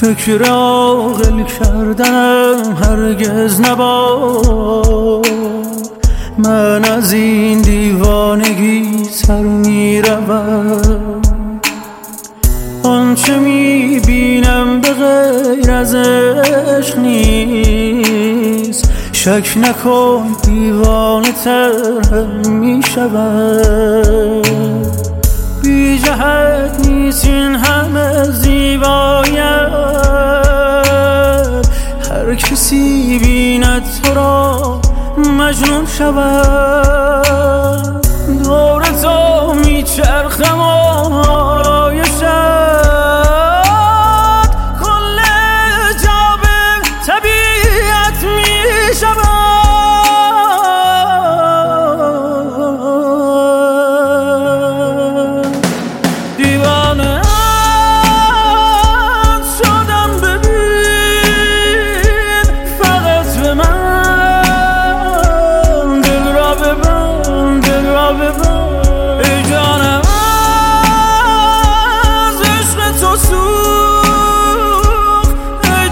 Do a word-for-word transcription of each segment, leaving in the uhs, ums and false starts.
فکر عاقل کردنم هرگز نباد. من از این دیوانگی سر میروم، آنچه میبینم به غیر از عشق نیست. شک نکن دیوانه تر هم میشود. بی جهت نیست این همه زیبایت، هر کسی بیند تو را مجنون شود. دور تو میچرخم آرایشت، کل جا به طبیعت میشود. ای جانم از عشق تو سوخت، ای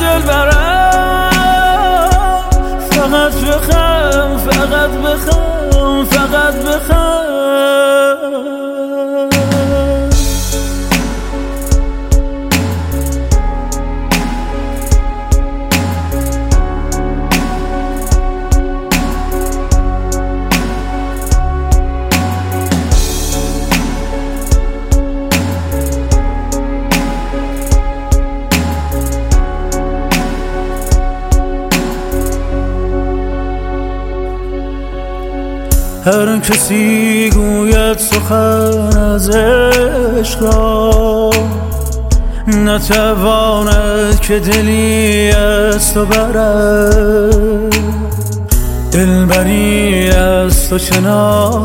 دلبرم فقط بخم، فقط بخم، فقط بخم. هر کسی گوید سخن از عشق را، نتواند که دلی از تو برد. دلبری از تو چنان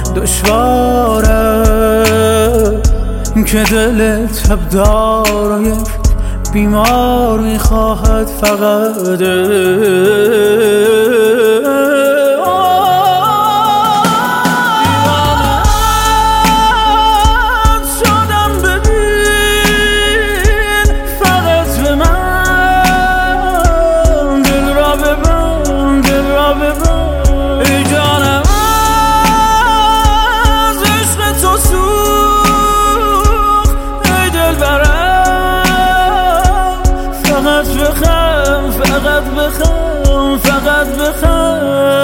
دشواره که دل تبدار و یک بیمار میخواهد فقط. ای جانم از عشق تو سوخت، ای دلبرم فقط بخم، فقط بخم، فقط بخم.